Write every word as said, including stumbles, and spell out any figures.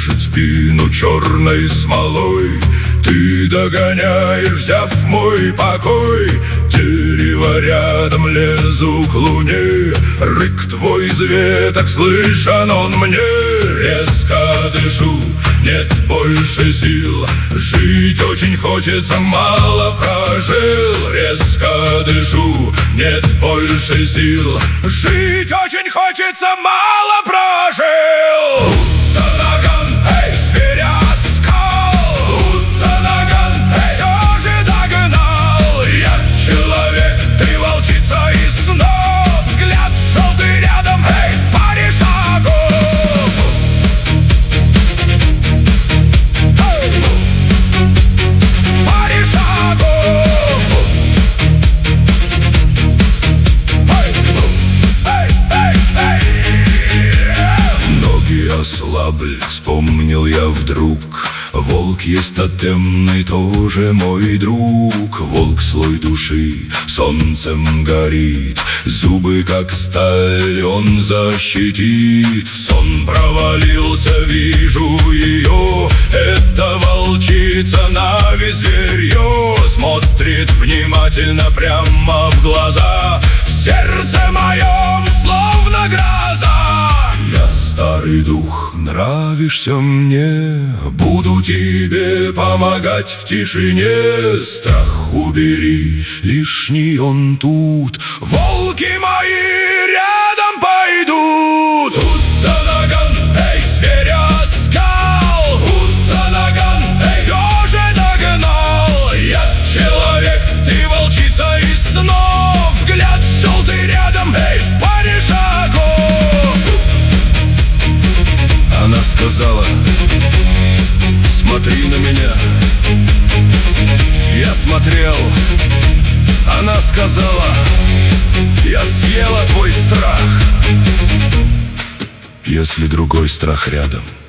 режет спину черной смолой. Ты догоняешь, взяв мой покой. Дерево рядом, лезу к луне. Рык твой из веток, слышен он мне. Резко дышу, нет больше сил. Жить очень хочется, мало прожил. Резко дышу, нет больше сил. Жить очень хочется, мало прожил. Ослабли, вспомнил я вдруг. Волк есть тотемный, тоже мой друг. Волк слой души солнцем горит. Зубы как сталь он защитит. В сон провалился, вижу ее. Это волчица на весь зверье. Смотрит внимательно прямо в глаза. В сердце моем словно гроза. Я старый дух, нравишься мне. Буду тебе помогать в тишине. Страх убери, лишний он тут. Волки мои рядом пойдут. Хутанаган, эй, зверя скал. Хутанаган, эй, все же догнал. Я человек, ты волчица из снов. Взгляд желтый рядом, эй, в паре шагов. Она сказала: смотри на меня. Я смотрел. Она сказала: я съела твой страх. Если другой страх рядом,